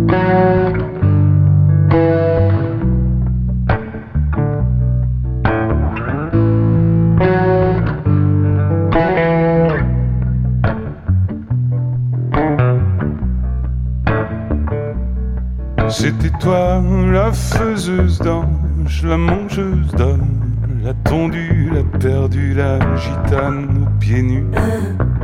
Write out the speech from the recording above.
C'était toi, la faiseuse d'ange, la mangeuse d'hommes, la tondue, la perdue, la gitane aux pieds nus.